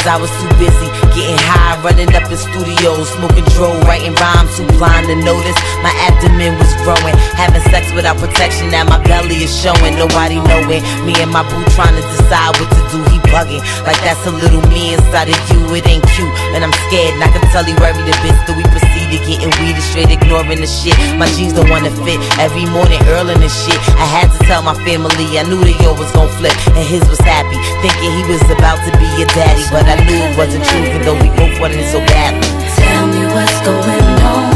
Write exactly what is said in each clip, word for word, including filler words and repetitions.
cause I was too busy getting high, running up in studios, smoking dro, writing rhymes, too blind to notice my abdomen was growing. Having sex without protection, now my belly is showing. Nobody knowing, me and my boo trying to decide what to do. He bugging, like that's a little me inside of you. It ain't cute, and I'm scared, and I can tell he worried a bit. So we proceed to getting weed and straight ignoring the shit. My jeans don't wanna fit, every morning earling and shit. I had to tell my family, I knew the yo was gon' flip, and his was happy, thinking he was about to be a daddy. But I knew it wasn't true, even though we both wanted it so badly. Tell me what's going on,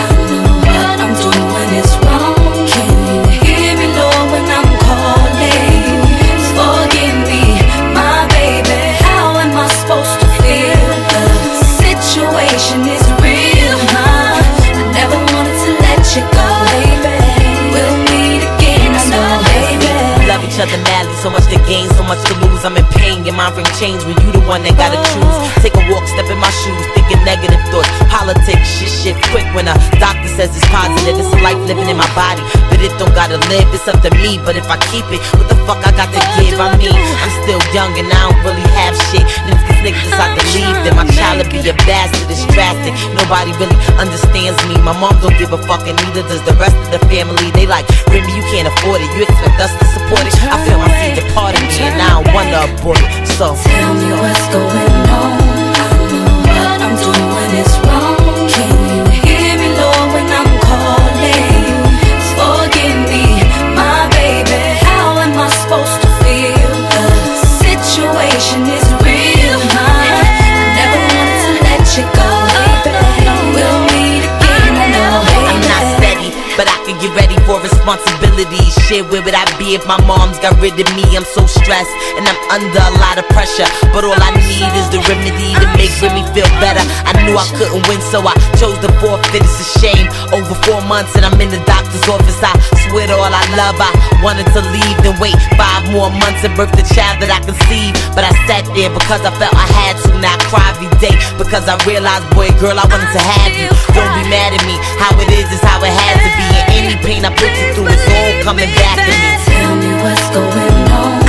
what I'm doing is wrong. Can you hear me, Lord, when I'm calling? Forgive me, my baby, how am I supposed to feel? The situation is real, huh? I never wanted to let you go, baby. We'll meet again, I know, baby. We love each other madly, so much to gain, so much to lose. I'm in pain, your mind ring change when you the one that gotta choose. Take a walk, step in my shoes, thinking negative thoughts. Politics, shit, shit, quick when a doctor says it's positive. It's a life living in my body, but it don't gotta live. It's up to me, but if I keep it, what the fuck I got to give? I mean, I'm still young and I don't really have shit. And if this nigga decide to leave, then my child will be a bastard. It's drastic, nobody really understands me. My mom don't give a fuck, and neither does the rest of the family. They like, Remy, you can't afford it, you expect us to support it. I feel my seed departing me, and I don't wanna abort it. So tell me what's going on, what I'm doing is wrong. Can you hear me, Lord, when I'm calling? Forgive me, my baby, how am I supposed to feel? The situation is real, huh? I never wanted to let you go, baby. We'll meet again, I know, baby. I'm not steady, but I can get ready for responsibility. Shit, where would I be if my mom's got rid of me? I'm so stressed and I'm under a lot of pressure, but all I need is the remedy to make me feel better. I knew I couldn't win, so I chose to forfeit. It's a shame. Over four months and I'm in the doctor's office. I swear to all I love, I wanted to leave, then wait five more months and birth the child that I conceived. But I sat there because I felt I had to. Now I cry every day because I realized, boy, girl, I wanted to have you. Don't be mad at me. How it is is how it had to be. And any pain I put you through is all coming back to me. Tell me what's going on,